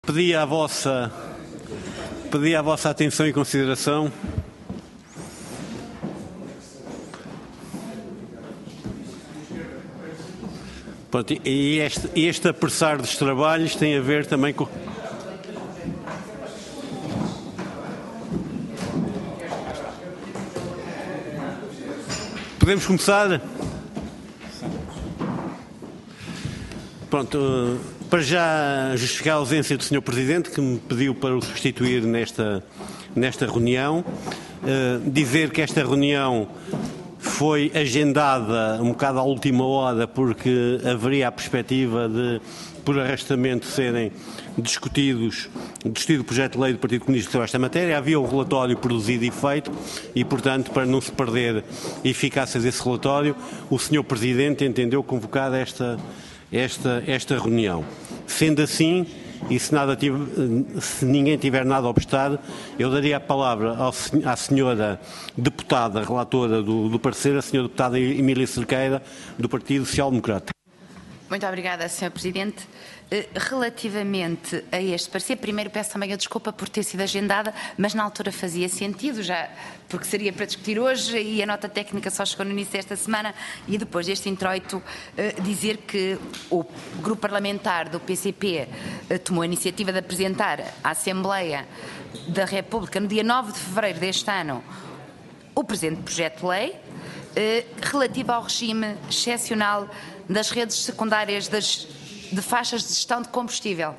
Pedi a vossa atenção e consideração. Pronto, e este apressar dos trabalhos tem a ver também com... Podemos começar? Pronto, para já justificar a ausência do Sr. Presidente, que me pediu para o substituir nesta reunião, dizer que esta reunião foi agendada um bocado à última hora porque haveria a perspectiva de, por arrastamento, serem discutido o projeto de lei do Partido Comunista sobre esta matéria. Havia um relatório produzido e feito e, portanto, para não se perder a eficácia desse relatório, o Sr. Presidente entendeu convocar esta reunião. Sendo assim, e se ninguém tiver nada a obstar, eu daria a palavra à senhora deputada, relatora do parecer, a senhora deputada Emília Cerqueira, do Partido Social Democrata. Muito obrigada, Sr. Presidente. Relativamente a este parecer, primeiro peço também a desculpa por ter sido agendada, mas na altura fazia sentido, já porque seria para discutir hoje e a nota técnica só chegou no início desta semana, e depois deste introito dizer que o grupo parlamentar do PCP tomou a iniciativa de apresentar à Assembleia da República no dia 9 de fevereiro deste ano o presente projeto de lei relativo ao regime excepcional das redes secundárias de faixas de gestão de combustível.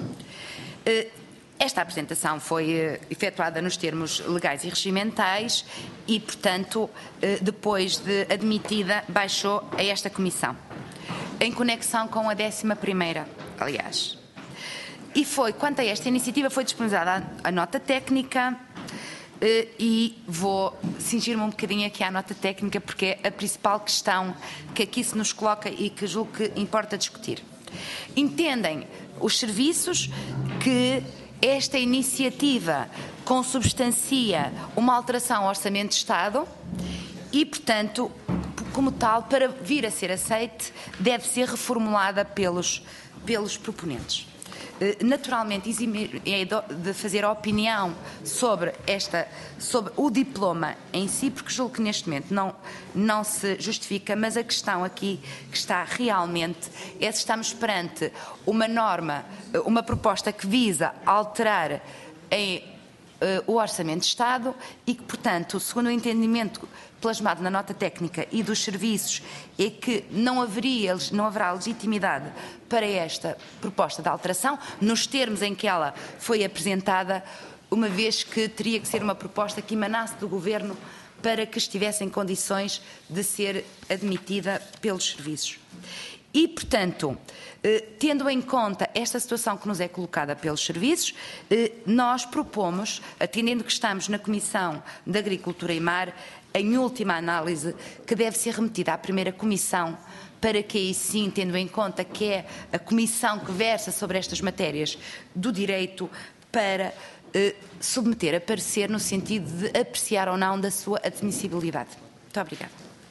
Esta apresentação foi efetuada nos termos legais e regimentais e, portanto, depois de admitida, baixou a esta comissão, em conexão com a 11ª, aliás. E foi, quanto a esta iniciativa, foi disponibilizada a nota técnica e vou cingir-me um bocadinho aqui à nota técnica porque é a principal questão que aqui se nos coloca e que julgo que importa discutir. Entendem os serviços que esta iniciativa consubstancia uma alteração ao Orçamento de Estado e, portanto, como tal, para vir a ser aceite, deve ser reformulada pelos proponentes. Naturalmente, é de fazer a opinião sobre o diploma em si, porque julgo que neste momento não se justifica, mas a questão aqui que está realmente é se estamos perante uma norma, uma proposta que visa alterar o Orçamento de Estado e que, portanto, segundo o entendimento plasmado na nota técnica e dos serviços, é que não haverá legitimidade para esta proposta de alteração, nos termos em que ela foi apresentada, uma vez que teria que ser uma proposta que emanasse do Governo para que estivesse em condições de ser admitida pelos serviços. E, portanto, tendo em conta esta situação que nos é colocada pelos serviços, nós propomos, atendendo que estamos na Comissão de Agricultura e Mar, em última análise, que deve ser remetida à primeira comissão, para que aí sim, tendo em conta que é a comissão que versa sobre estas matérias do direito, para submeter a parecer no sentido de apreciar ou não da sua admissibilidade. Muito obrigada.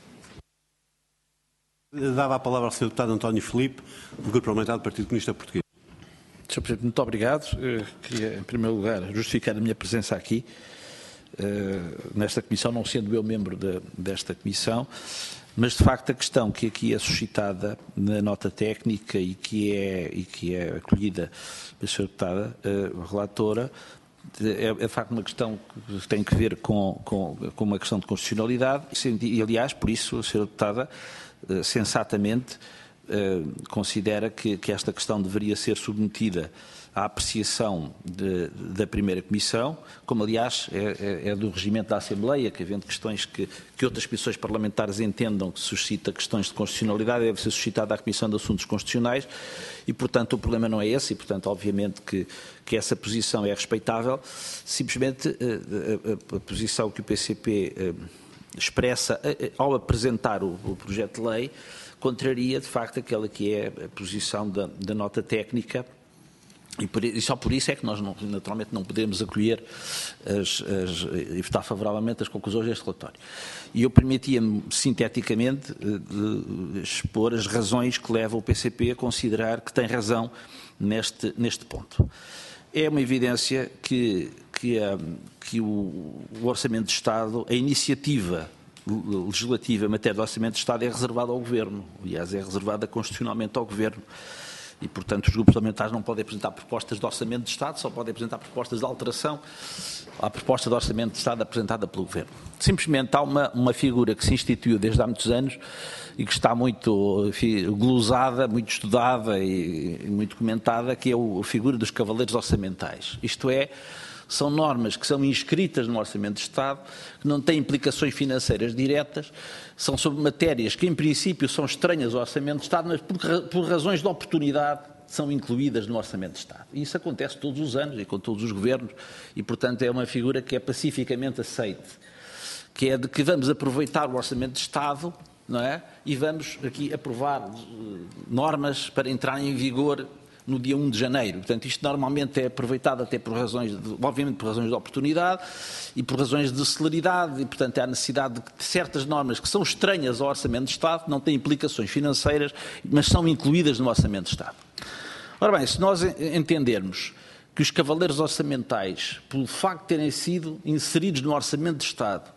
Dava a palavra ao Sr. Deputado António Filipe, do Grupo Parlamentar do Partido Comunista Português. Sr. Presidente, muito obrigado. Queria, em primeiro lugar, justificar a minha presença aqui, nesta comissão, não sendo eu membro desta comissão, mas, de facto, a questão que aqui é suscitada na nota técnica e que é acolhida pela Sra. Deputada, relatora, é de facto uma questão que tem que ver com uma questão de constitucionalidade e, aliás, por isso a Sra. Deputada sensatamente considera que esta questão deveria ser submetida à apreciação da primeira comissão, como aliás é do regimento da Assembleia, que havendo questões que outras comissões parlamentares entendam que suscita questões de constitucionalidade, deve ser suscitada à Comissão de Assuntos Constitucionais e, portanto, o problema não é esse e, portanto, obviamente que essa posição é respeitável. Simplesmente a posição que o PCP expressa ao apresentar o projeto de lei contraria, de facto, aquela que é a posição da nota técnica E só por isso é que nós, naturalmente, não podemos acolher e votar favoravelmente as conclusões deste relatório. E eu permitia-me, sinteticamente, expor as razões que levam o PCP a considerar que tem razão neste ponto. É uma evidência que o Orçamento de Estado, a iniciativa legislativa em matéria de Orçamento de Estado é reservada ao Governo. Aliás, é reservada constitucionalmente ao Governo. E, portanto, os grupos parlamentares não podem apresentar propostas de Orçamento de Estado, só podem apresentar propostas de alteração à proposta de Orçamento de Estado apresentada pelo Governo. Simplesmente há uma figura que se instituiu desde há muitos anos e que está muito glosada, muito estudada e muito comentada, que é a figura dos cavaleiros orçamentais. Isto é, são normas que são inscritas no Orçamento de Estado, que não têm implicações financeiras diretas, são sobre matérias que, em princípio, são estranhas ao Orçamento de Estado, mas por razões de oportunidade são incluídas no Orçamento de Estado. E isso acontece todos os anos e com todos os governos e, portanto, é uma figura que é pacificamente aceite, que é de que vamos aproveitar o Orçamento de Estado, não é? E vamos aqui aprovar normas para entrarem em vigor no dia 1 de janeiro. Portanto, isto normalmente é aproveitado até por razões, obviamente por razões de oportunidade e por razões de celeridade e, portanto, há necessidade de certas normas que são estranhas ao Orçamento de Estado, não têm implicações financeiras, mas são incluídas no Orçamento de Estado. Ora bem, se nós entendermos que os cavaleiros orçamentais, pelo facto de terem sido inseridos no Orçamento de Estado,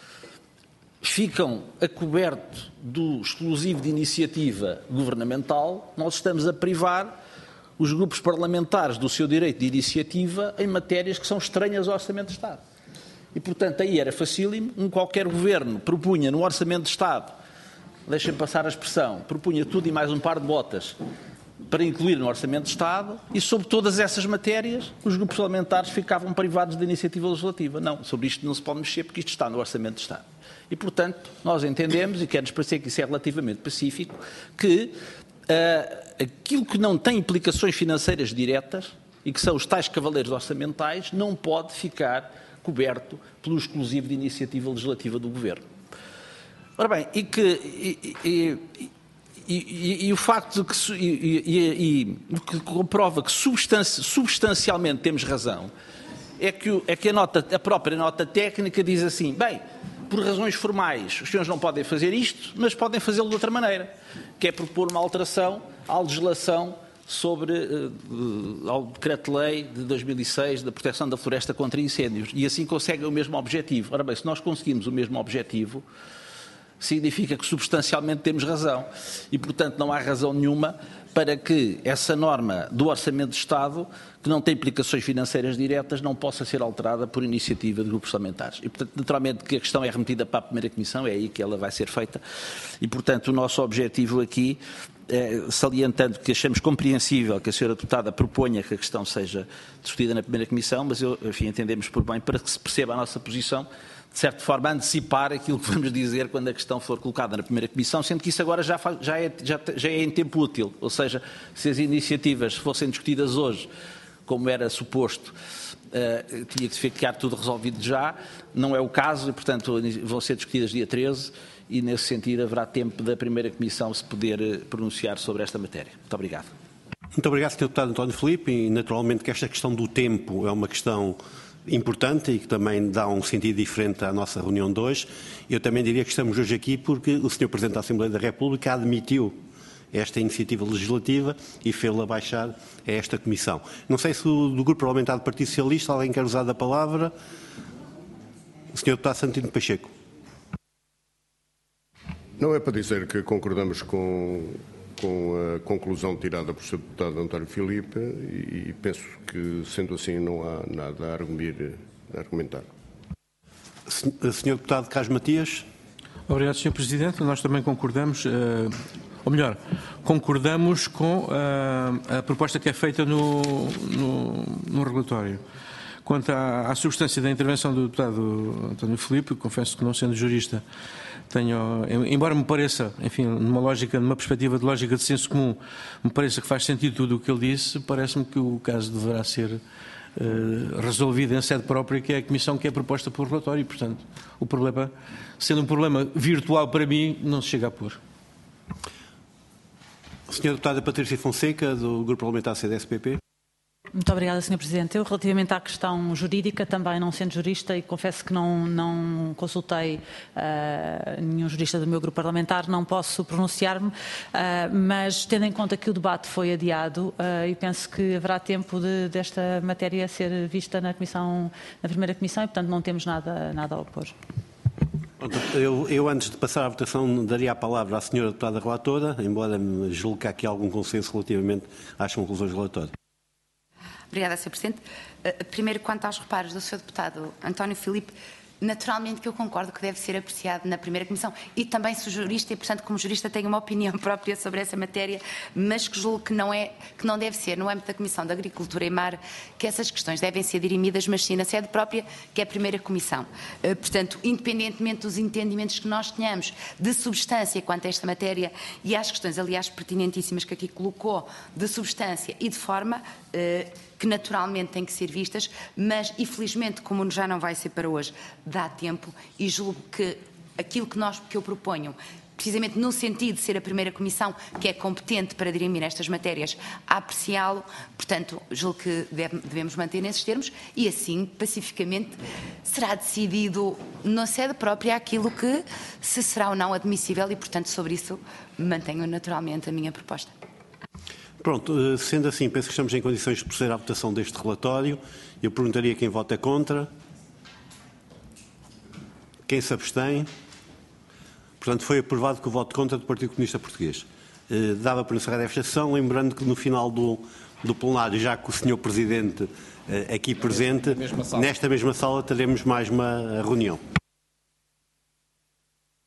ficam a coberto do exclusivo de iniciativa governamental, nós estamos a privar os grupos parlamentares do seu direito de iniciativa em matérias que são estranhas ao Orçamento de Estado. E, portanto, aí era facílimo, qualquer governo propunha no Orçamento de Estado, deixem passar a expressão, propunha tudo e mais um par de botas para incluir no Orçamento de Estado e sobre todas essas matérias os grupos parlamentares ficavam privados de iniciativa legislativa. Não, sobre isto não se pode mexer porque isto está no Orçamento de Estado. E, portanto, nós entendemos, e quer-nos parecer que isso é relativamente pacífico, que aquilo que não tem implicações financeiras diretas e que são os tais cavaleiros orçamentais não pode ficar coberto pelo exclusivo de iniciativa legislativa do Governo. Ora bem, o facto de que comprova que substancialmente temos razão é que a própria nota técnica diz assim, bem, por razões formais, os senhores não podem fazer isto, mas podem fazê-lo de outra maneira, que é propor uma alteração à legislação ao Decreto-Lei de 2006 da proteção da floresta contra incêndios, e assim conseguem o mesmo objetivo. Ora bem, se nós conseguimos o mesmo objetivo, significa que substancialmente temos razão e, portanto, não há razão nenhuma para que essa norma do Orçamento de Estado, que não tem implicações financeiras diretas, não possa ser alterada por iniciativa de grupos parlamentares. E, portanto, naturalmente que a questão é remetida para a primeira Comissão, é aí que ela vai ser feita e, portanto, o nosso objetivo aqui, salientando que achamos compreensível que a senhora deputada proponha que a questão seja discutida na primeira Comissão, mas entendemos por bem, para que se perceba a nossa posição, de certa forma, antecipar aquilo que vamos dizer quando a questão for colocada na primeira Comissão, sendo que isso agora já é em tempo útil. Ou seja, se as iniciativas fossem discutidas hoje, como era suposto, tinha que ficar tudo resolvido já. Não é o caso e, portanto, vão ser discutidas dia 13 e, nesse sentido, haverá tempo da primeira Comissão se poder pronunciar sobre esta matéria. Muito obrigado. Muito obrigado, Sr. Deputado António Filipe. E, naturalmente, que esta questão do tempo é uma questão importante e que também dá um sentido diferente à nossa reunião de hoje. Eu também diria que estamos hoje aqui porque o Sr. Presidente da Assembleia da República admitiu esta iniciativa legislativa e fê-la baixar a esta Comissão. Não sei se do Grupo Parlamentar do Partido Socialista alguém quer usar da palavra. O Sr. Deputado Santino Pacheco. Não é para dizer que concordamos com a conclusão tirada por Sr. Deputado António Filipe e penso que, sendo assim, não há nada a argumentar. Sr. Deputado Carlos Matias. Obrigado, Sr. Presidente. Nós também concordamos, ou melhor, concordamos com a proposta que é feita no relatório. Quanto à substância da intervenção do deputado António Filipe, confesso que, não sendo jurista, embora me pareça, enfim, numa perspectiva de lógica de senso comum, me pareça que faz sentido tudo o que ele disse, parece-me que o caso deverá ser resolvido em sede própria, que é a Comissão que é proposta pelo relatório, e, portanto, o problema, sendo um problema virtual para mim, não se chega a pôr. Sra. Deputada Patrícia Fonseca, do Grupo Parlamentar CDS-PP. Muito obrigada, Sr. Presidente. Eu, relativamente à questão jurídica, também não sendo jurista, e confesso que não consultei nenhum jurista do meu grupo parlamentar, não posso pronunciar-me, mas tendo em conta que o debate foi adiado, e penso que haverá tempo desta matéria ser vista na primeira comissão, e portanto não temos nada a opor. Eu, antes de passar à votação, daria a palavra à senhora deputada relatora, embora me julgue que há aqui algum consenso relativamente às conclusões relatórias. Obrigada, Sr. Presidente. Primeiro, quanto aos reparos do Sr. Deputado António Filipe, naturalmente que eu concordo que deve ser apreciado na primeira comissão, e também sou jurista e, portanto, como jurista tenho uma opinião própria sobre essa matéria, mas que julgo que não deve ser no âmbito da Comissão de Agricultura e Mar que essas questões devem ser dirimidas, mas sim na sede própria, que é a primeira comissão. Portanto, independentemente dos entendimentos que nós tenhamos de substância quanto a esta matéria e às questões, aliás, pertinentíssimas que aqui colocou, de substância e de forma, que naturalmente têm que ser vistas, mas, infelizmente, como já não vai ser para hoje, dá tempo, e julgo que aquilo que eu proponho, precisamente no sentido de ser a primeira comissão que é competente para dirimir estas matérias, a apreciá-lo, portanto, julgo que devemos manter nesses termos, e assim, pacificamente, será decidido na sede própria aquilo que se será ou não admissível, e, portanto, sobre isso mantenho naturalmente a minha proposta. Pronto, sendo assim, penso que estamos em condições de proceder à votação deste relatório. Eu perguntaria quem vota contra. Quem se abstém. Portanto, foi aprovado com o voto contra do Partido Comunista Português. Dava para encerrar esta sessão, lembrando que no final do plenário, já com o Sr. Presidente aqui presente, nesta mesma sala teremos mais uma reunião.